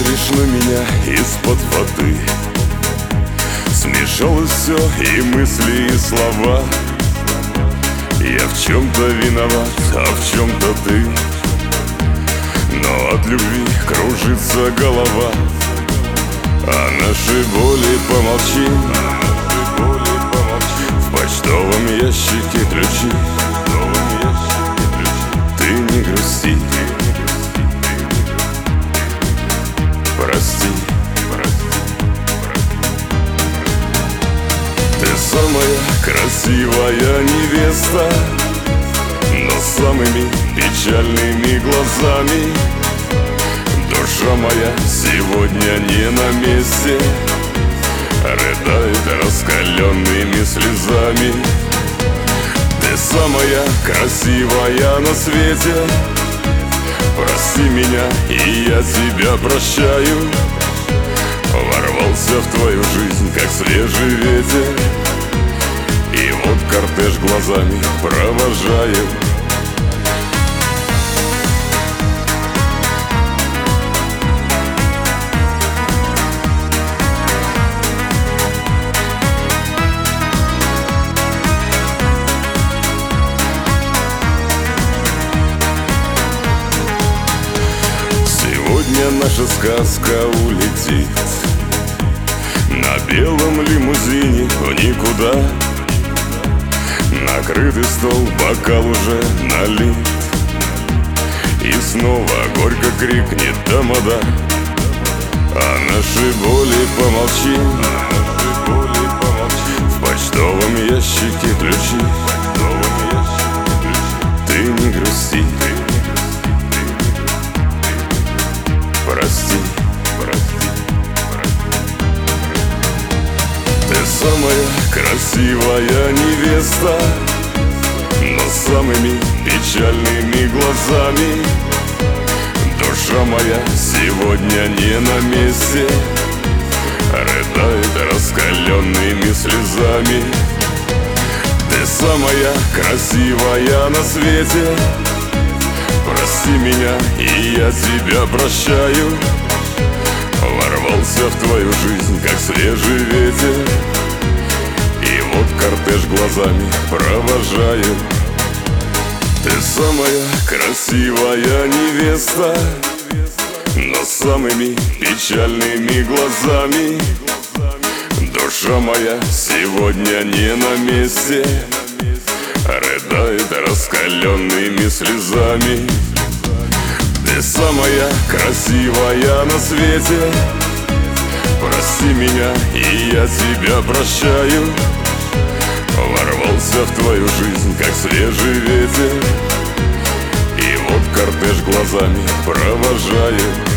смотришь на меня из-под воды. Смешалось все, и мысли, и слова. Я в чем-то виноват, а в чем-то ты. Но от любви кружится голова. А наши боли помолчим. В почтовом ящике ключи. Ты не грусти. Прости. Ты самая красивая невеста, но самыми печальными глазами. Душа моя сегодня не на месте, рыдает раскаленными слезами. Ты самая красивая на свете. Прости меня, и я тебя прощаю. Ворвался в твою жизнь, как свежий ветер, и вот кортеж глазами провожаю. Сегодня наша сказка улетит на белом лимузине в никуда. Накрытый стол, бокал уже налит, и снова горько крикнет тамада. А наши боли помолчим. В почтовом ящике ключи. Ты не грусти. Прости. Ты самая красивая невеста, но самыми печальными глазами. Душа моя сегодня не на месте, рыдает раскаленными слезами. Ты самая красивая на свете. Прости меня, и я тебя прощаю. Ворвался в твою жизнь, как свежий ветер, и вот кортеж глазами провожаю. Ты самая красивая невеста, но самыми печальными глазами. Душа моя сегодня не на месте, рыдает раскаленными слезами. Ты самая красивая на свете. Прости меня, и я тебя прощаю. Ворвался в твою жизнь, как свежий ветер, и вот кортеж глазами провожаю.